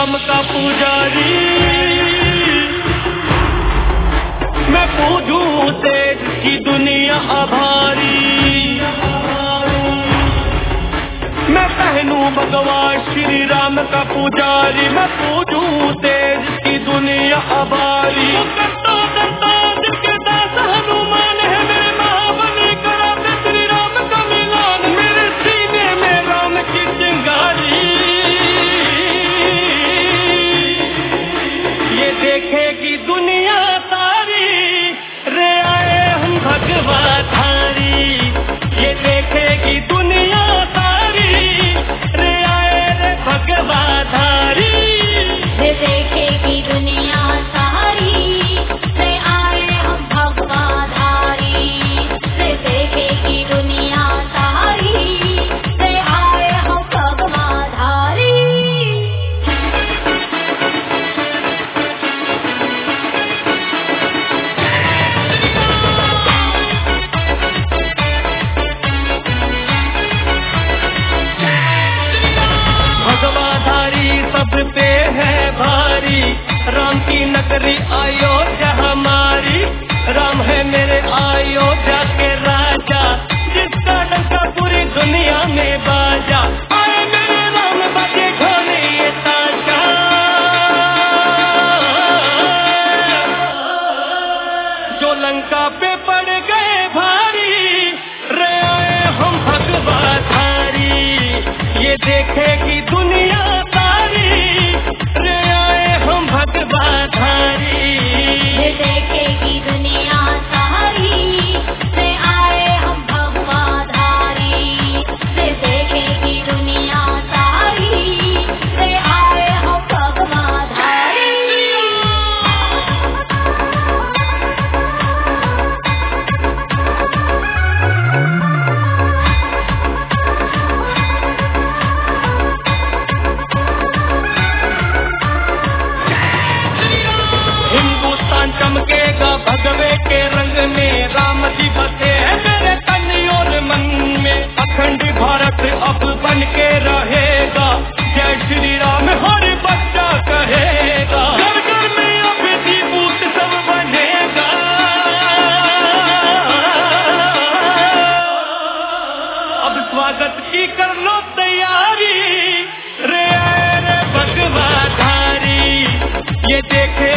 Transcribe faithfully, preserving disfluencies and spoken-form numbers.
राम का पुजारी, मैं पूजूं तेज की दुनिया आभारी, मैं पहनूं भगवान श्री राम का पुजारी, मैं पूजूं तेज की दुनिया आभारी। करता करता दिल के दास हनुमान है मेरे महाबली, कराते श्री राम का मिलान, मेरे सीने में राम की चिंगारी। ये देखेगी दुनिया सारी, रे आए हम भगवा धारी, ये देखेगी दुनिया सारी, रे आए रे भगवा धारी, ये देखेगी दुनिया सारी, रे आए हम भगवा धारी, ये देखेगी दुनिया सारी, रे आए हम भगवा धारी। भगवाधारी सब पे है भारी, राम की नगरी अयोध्या हमारी, राम है मेरे अयोध्या के राजा, जिसका डंका पूरी दुनिया में बाजा, आए मेरे राम बाजे ढोले ये ताजा। जो लंका पे पड़ गए भारी, रे आए हम भगवाधारी, ये देखेगी दुनिया सारी, रे आए हम भगवाधारी, ये देखेगी दुनिया सारी, रे आए हम भगवा धारी, ये देखेगी दुनिया सारी, रे आए हम भगवा धारी। हिंदुस्तान चमकेगा भगवे के रंग में, राम जी बसे हैं मेरे तन और मन में, अखंड भारत अब बन के रहेगा, जय श्री राम हर बच्चा कहेगा, घर घर में अब दीपूत सब बनेगा। अब स्वागत की कर लो तैयारी, रे आए रे भगवाधारी, ये देखे